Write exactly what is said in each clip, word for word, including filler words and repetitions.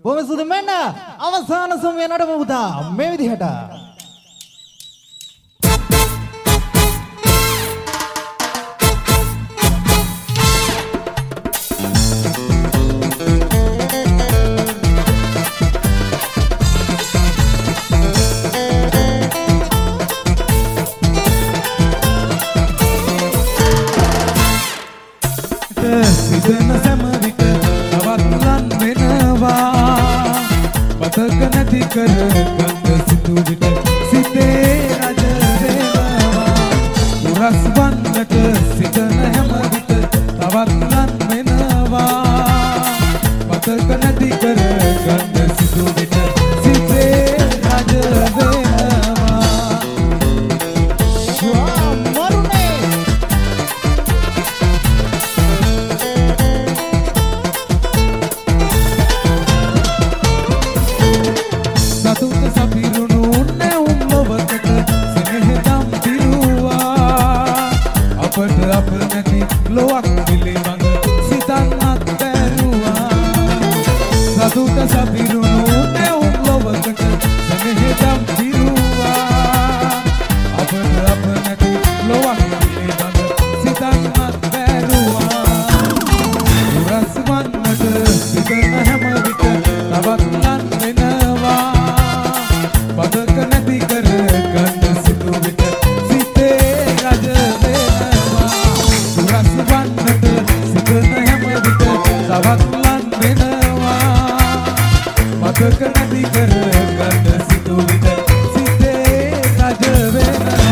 බොහොම සුදු මෙන්න අවසාන සමය නඩම පුතා මේ විදිහට. සිදෙන සෑම විට තවත් ලන් වෙනවා මතක නැති කර ගන්න සිතු විට සිතේ රජ වෙනවා උරස් වන්නට සිදෙන හැම විට තවත් ලන් වෙනවා මතක නැති කර ගන්න සිතු විට සිතේ රජ වෙනවා ලොවක් පිළිවඳ සිතන්නත් බැරුවා සතුට සපිරුණු නැවුම් ලොවකට සෙනෙහදම් පිරුවා අපට අප නැති ලොවක් පිළිවඳ සිතන්නත් බැරුවා උරස් වන්නට සිතන හැම විට තවත් ලන් වෙනවා පදක නැති කර ගන්න සිතු විට සිතේ රජ වෙනවා උරස් වන්නට සිතන හැම විට තවත් ලන් වෙනවා මතක නැති කර ගන්න සිතු විට සිතේ රජ වෙනවා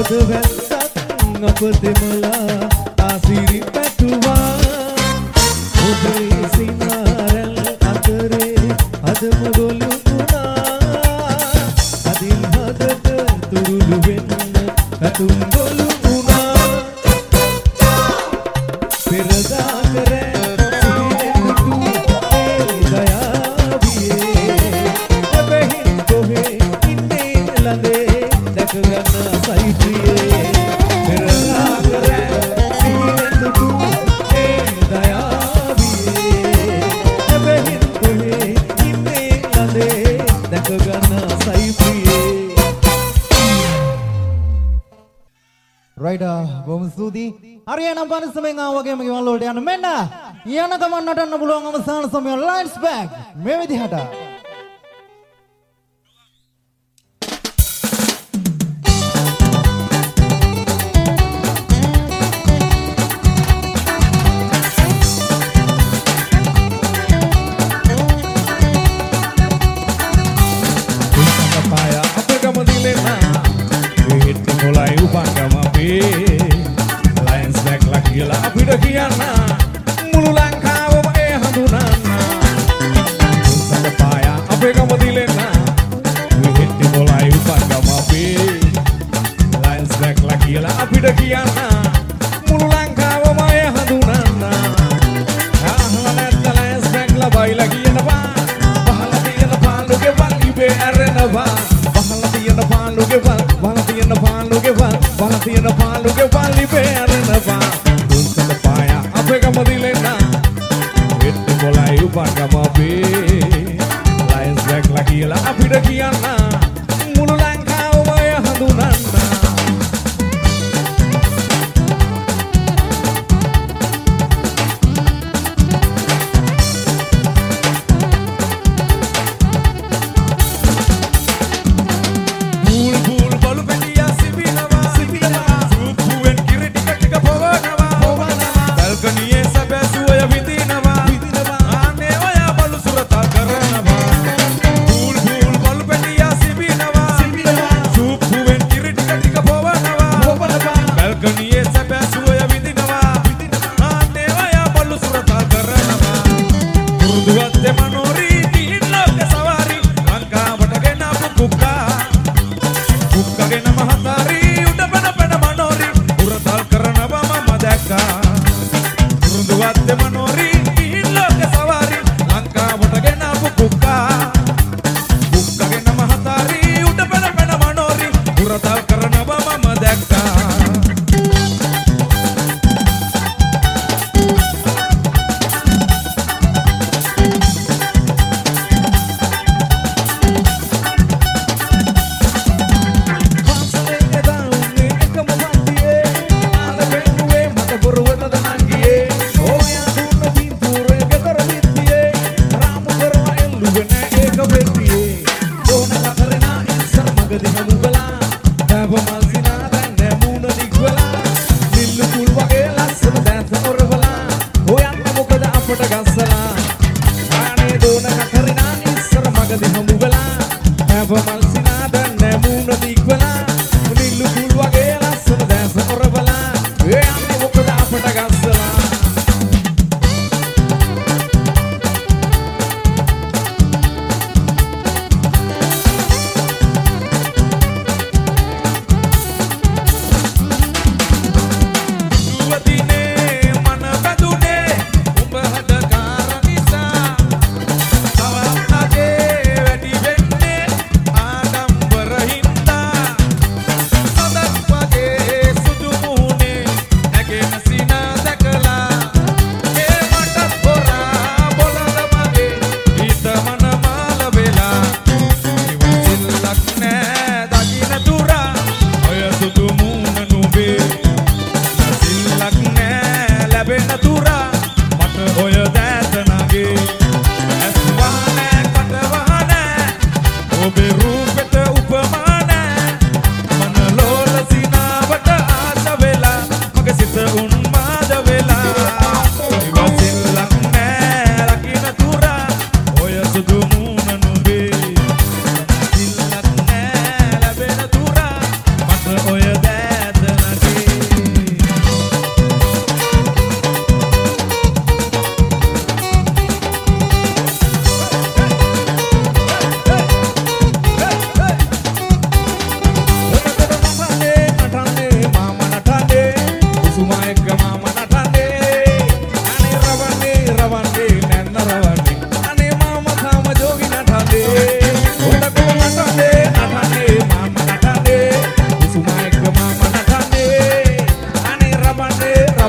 පොද වැස්සක් අප දෙමලා ආසිරි පැතුවා ඔබේ සිනාරල් අතරේ අදම ගොළු වුණා අදින් හදට තුරුළු වෙන්න පැතුම් ගොළු වුණා පෙරදා කරේ Right, බොහොම ස්තුතියි. හරියනම් පරිස්සමෙන් ආව වගේම ගෙවල් වලට යන්න මෙන්න. යන ගමන් නටන්න පුළුවන් අවසාන සමය ලයින්ස් බෑක්. මේ විදිහට. Lions back like gila apit kiyana mulu langkawa e handunana sanga paya ape gama dilena we hit the mulai upagama be Lions back like gila apit kiyana mulu langkawa e handunana ahla net Lions back la baila kiyana ba bahala diyana palu ke bangi be arena ba bahala diyana palu ke ba bahala diyana palu ke ba bahala diyana palu ke bali be arena ba Sanga paya ape gama dilena hit the mulai upagama be Lions back la gila apit kiyana mulu langkawa e handunana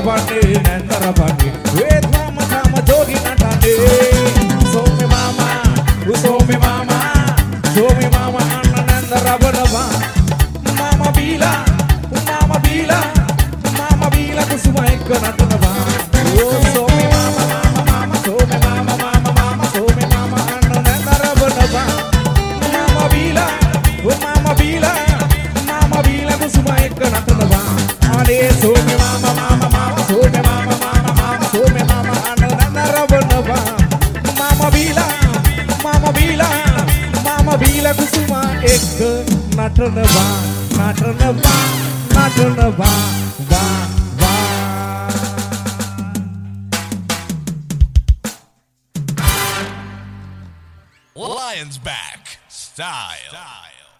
නරබන්නේ නරබන්නේ වේත් මම තම ජෝගි නටන්නේ සෝමේ මාමා සෝමේ මාමා සෝමේ මාමා අන්න නරබනවා මාමා බීලා මාමා බීලා මාමා බීලා කුසුම එක්ක නටනවා ඕ සෝමේ මාමා මාමා මාමා සෝමේ මාමා මාමා මාමා සෝමේ මාමා අන්න නරබනවා මාමා බීලා මාමා බීලා මාමා බීලා කුසුම එක්ක නටනවා අනේ සෝමේ මාමා මාමා මාමා සෝමේ මාමා මාමා මාමා සෝමේ මාමා අන්න නරබනවා මාමා බීලා මාමා බීලා මාමා බීලා කුසුම එක්ක නටනවා නටනවා නටනවා වා වා Lions back style.